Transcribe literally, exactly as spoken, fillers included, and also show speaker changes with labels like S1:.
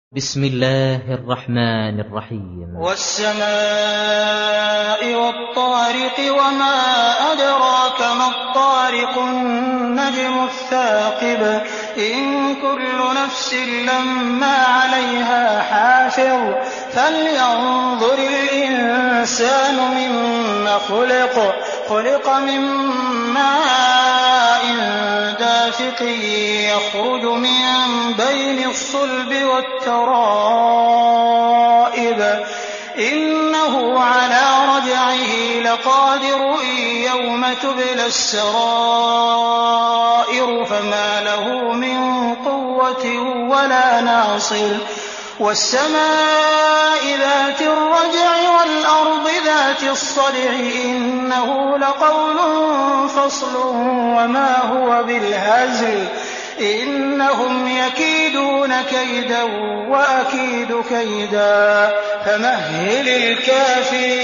S1: بسم الله الرحمن الرحيم.
S2: والسماء والطارق وما أدراك ما الطارق النجم الثاقب إن كل نفس لما عليها حافظ فلينظر الإنسان مما خلق خلق من ماء دافق يخرج من بين الصلب والترائب إنه على رجعه لقادر يوم تبلى السرائر فما له من قوة ولا ناصر والسماء ذات الرجع والأرض ذات الصدع إنه لقول فصل وما هو بالهزل إنهم يكيدون كيدا وأكيد كيدا فمهل الكافرين